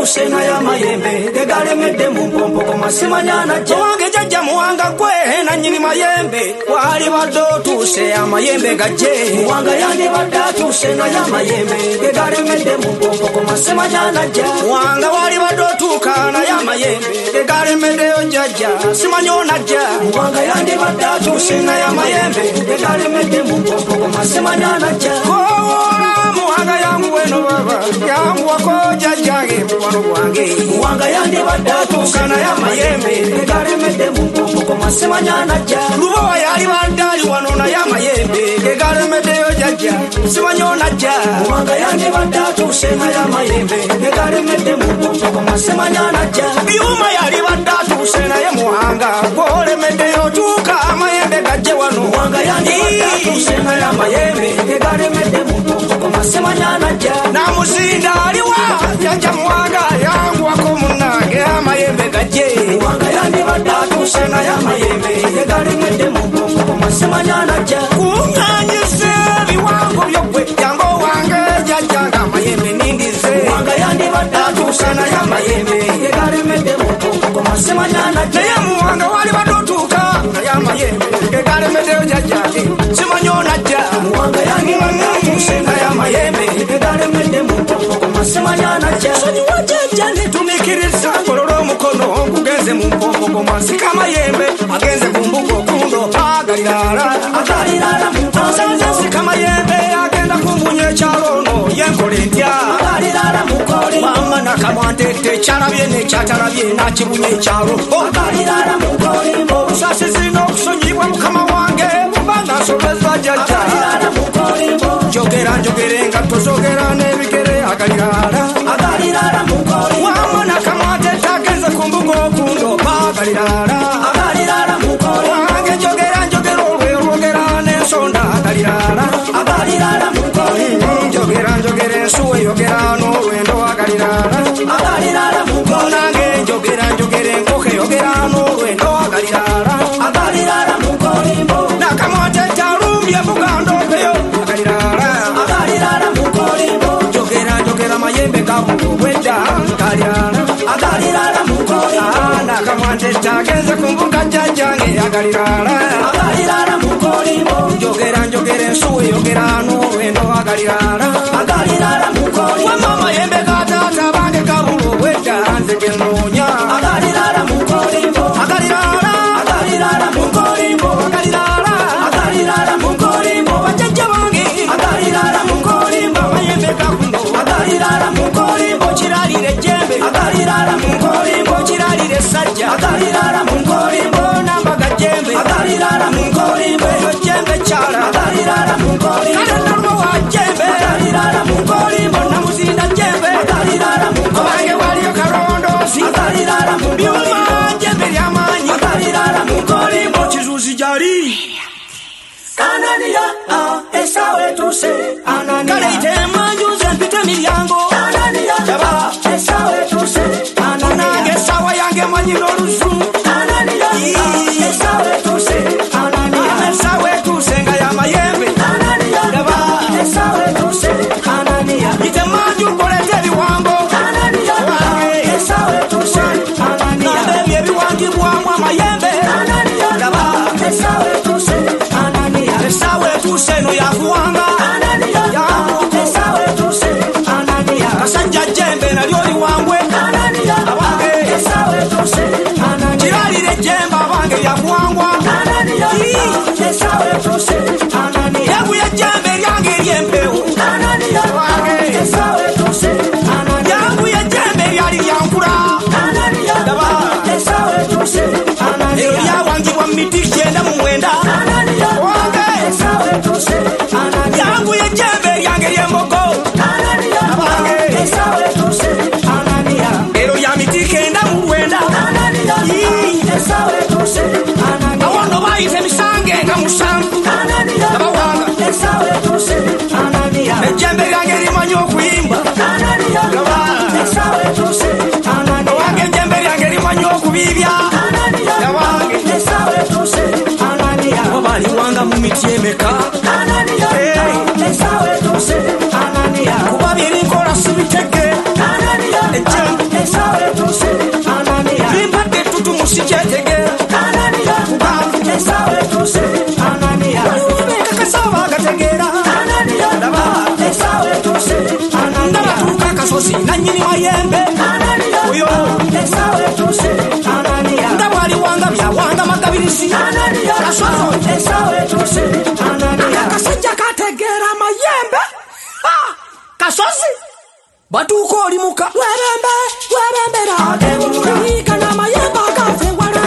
badatu sena mayembe gegalemedde mu mpompo komasimanyana wange jajja muwanga kwe na nyini mayembe wali badatu sena mayembe gaje wanga yandi badatu sena mayembe gegalemedde mu mpompo komasimanyana wanga wali badatu kana ya mayembe gegalemedde jajja simanyona ja wanga yandi badatu sena mayembe gegalemedde mu mpompo komasimanyana ja muwanga yangu weno baba yangu wako jajage mwano wange muwanga yandi badatu kana ya mayembe gegalemedde mu mpompo komasimanyana ja lubo yali bandali wanona ya mayembe gegalemedde jajja simanyona ja muwanga yandi badatu sena ya mayembe gegalemedde mu mpompo komasimanyana ja byuma yali badatu sena ya muwanga golemedde yotuka mayembe gaje wano muwanga yandi badatu sena ya mayembe gegalemedde mu mpompo komasimanyana ja na muzinda aliwa jajja muwanga yangu wako munange amayembe gaje muwanga yandi badatu sena ya mayembe gegalemedde mu mpompo komasimanyana ja kunyanyise biwango byokwe jango wange jajja amayembe nindize muwanga yandi badatu sena ya mayembe gegalemedde mu mpompo komasimanyana ja ya muwanga wali badotuka ya mayembe gegalemedde jajja simanyona ja muwanga yandi badatu sena ya mayembe gegalemedde mu mpompo komasimanyana ja sonyiwa jajja nitumikiriza kololo mukono kugeze mu mpompo komasika mayembe agenze kumbuko kundo agalirara mu mpompo sika mayembe agenda kumbunye chalono yenkoletya agalirara mu koli mama nakamwantete charabye ne chatarabye na kibunye chalo agalirara mu koli sasi zino kusonyibwa mukama wange mbanga sobeza jajja agalirara mu koli jogerenga tozogera nebigere agalirara mu koli mama nakamwantete agenze kumbuko kundo agalirara mu koli wange jogera olwogera nensonda agalirara mu koli jogera suwe yogera n'olwendo agalirara mu koli nange jogera enkoke yogera n'olwendo agalirara mu koli nakamwantete alumbye bugando peyo agalirara mu koli jogera mayembe gabwedda agalirara mu koli nakamwantete agenze kumbuka jajjange agalirara mu koli jogera ensuwe yogera n'olwendo agalirara mu koli wamama yembe gatata bange gabulobwedda nze genoonya agalirara mu koli agalirara mu koli agalirara mu koli bajajja bange agalirara mu koli mayembe gakuno agalirara mu koli kiralire jembe agalirara mu koli kiralire sajja agalirara mu koli nambaga jembe agalirara mu koli jembe chala agalirara mu koli kanalwa wa jembe agalirara mu koli namuzinda jembe agalirara mu koli waliyo karondo agalirara mu byuma jembe lyamanyi agalirara mu koli kizuzi jali Anania, esawe tuse Anania Kalite manjuze mpite milyango Anania, jaba esawe tuse Anania Esawa yange manyino rusu Anania, esawe tuse Anania Esawe tuse nga ya mayembe Anania, jaba esawe tuse Anania Ite manju kolete biwango Anania, esawe tuse Anania Nabebye biwangi bwamwa mayembe Anania, jaba esawe tuse Esawe tuse no yafuwanga Anania Esawe tuse Anania Kasanja jembe na lyoli wangwe Anania Esawe tuse Anania Kiralire jembe abange yafuwangwa Anania Esawe tuse Anania Yagu ya jembe lyange lyempewo Anania Esawe tuse Anania Yagu ya jembe lyali lyankula Anania Esawe tuse Anania Ero lyawangibwa miti kyenda mu mwenda Anania Esawe tuse Anania batuko olimuka webembera kana mayemba gafe wala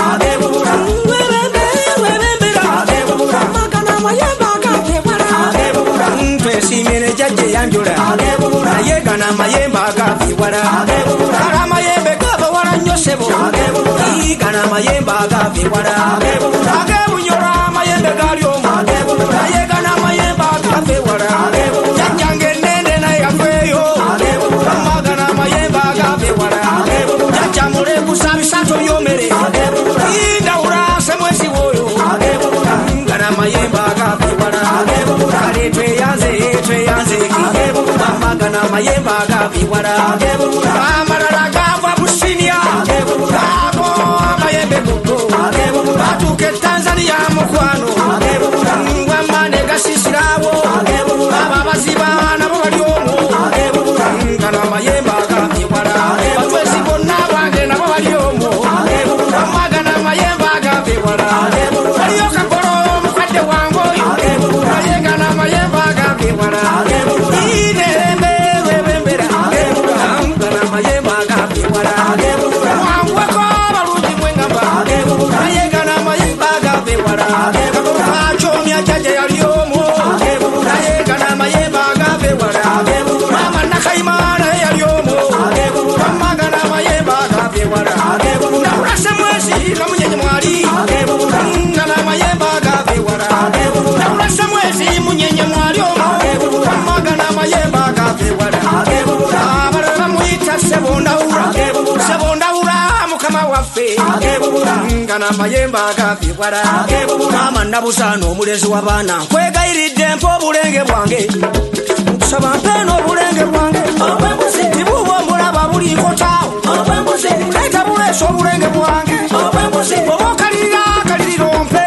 webembera kana mayemba gafe wala simene jaje yanjula naye kana mayemba gafe wala kana mayembe gafe wala nyosebo kana mayemba gafe wala agebunyora mayembe galyo naye kana mayemba gafe wala janjange nene na yafeyo kana mayemba gafe wala jachamure kusabisato yomere indaura semwesi woyo kana mayemba gafe wala kale tweyanze kana mayemba gafe wala amarara gava businia gavo mayembe kuko batuke Tanzania mukwano ngwamane gasisirawo ababaziba nabo baliomo kana mayemba gafe wala batwezi bonna bange nabo baliomo amagana mayemba gafe wala aliyo kaporo mukadde wango ayengana mayemba gafe wala inembe webembera kana mayemba gafe wala wangweko baluti mwengamba ayengana mayemba gafe wala achomya jaje yaliomo ayengana mayemba gafe wala mama nakaimana yaliomo amagana mayemba gafe wala naurasa mwezi namunyenye mwali kana mayemba gafe wala naurasa mwezi munyenye mwali amagana mayemba gafe wala abaraba muita sebondaura mukama waffe kana mayemba gafe wala mama nabusano omulezi w'abaana nkwegayiridde mpa obulenge bwange nkusaba mpeno obulenge bwange tibubwo mbulaba buli nkotaawo leeta buleesa obulenge bwange oba okalirira mpe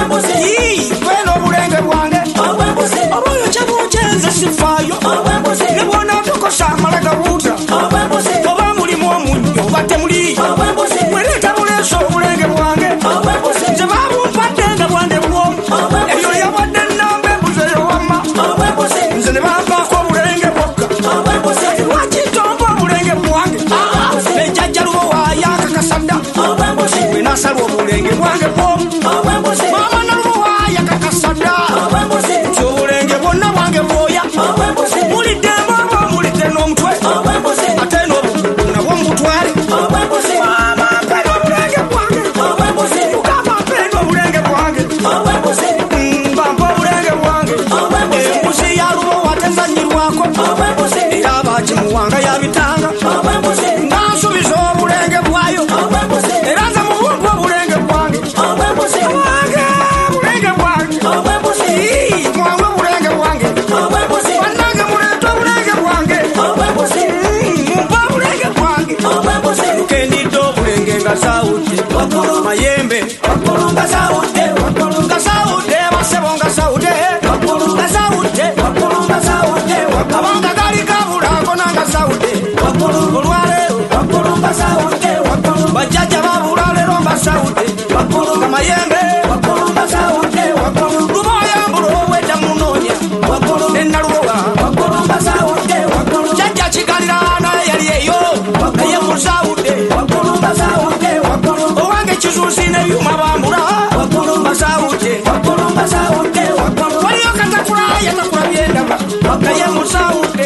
kwena obulenge bwange oba oyo kyabukyenze sifaayo ne bwona tukosa amala gabuuta oba mulimu omunnyo oba temuli mweleeta buleesa obulenge bwange nze babumpadde nga bwange bwomu ebyo yabadde nnamba embuzi eyowamma nze ne bampaako obulenge bwokka lwaki tompa obulenge bwange nejjajja lubo waayakakasada bwe nasalwa obulenge bwange bwomu mama nalubo waayakakasada nti obulenge bwonna bwange bwoya mulidde embombo mulidde n'omutwe ate n'obugulu nabwo mubutwale mama mpena obulenge bwange mugamba mpena obulenge bwange mbampa obulenge bwange embuzi ya lubo watezanyirwako era abakimuwanga yabitanga nga nsubiza obulenge bwayo era nze mubumpa obulenge bwange bulenge bwange mwange obulenge bwange bannange muleeta obulenge bwange mumpa obulenge bwange ukendidde obulenge nga sawudde mayembe nga sawudde basebo nga sawudde abanga gali gabulago nanga sawudde olwaleero bajjajja babulaleero mbasawudde nga mayembe luba oyambula owedda munoonya nenalubowa jajja kigalira naye yali eyo naye musawudde owange kizuuzi nebyuma bambula basawudde waliyo katakula yatakula byendaba naye musawudde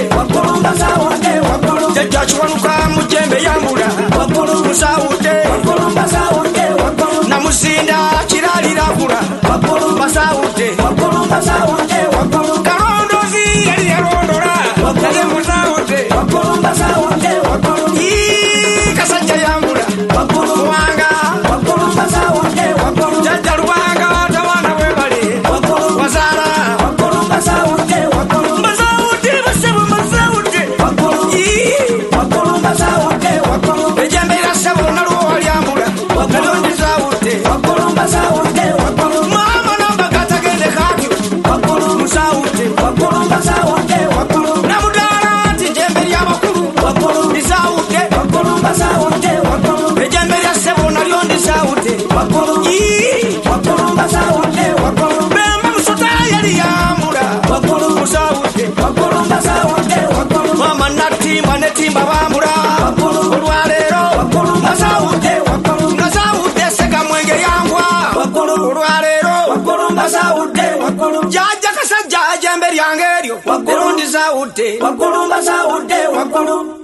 jajja kiwanuka mujembe yambula musawudde namuzinda kiralirakula basawudde kalondozi yali yalondola naye musawudde kasajja yambula muwanga jajja lubanga tabaana bwe bali wazaala mbasawudde basebo mbasawudde ejembe lya ssebo naluwo walyambula nalyo ndizawudde mama namba gatagende kakyo musawudde namudaala nti jembe ly'abakulu ndizawudde ejembe lya ssebo nalyo ndizawudde bembe musota yali yambula musawudde mama natimba netimba Bulimba bambula olwaleero nasawudde Sekamwenge yangwa olwaleero jaja kasajja jembe lyange eryo erundi sawudde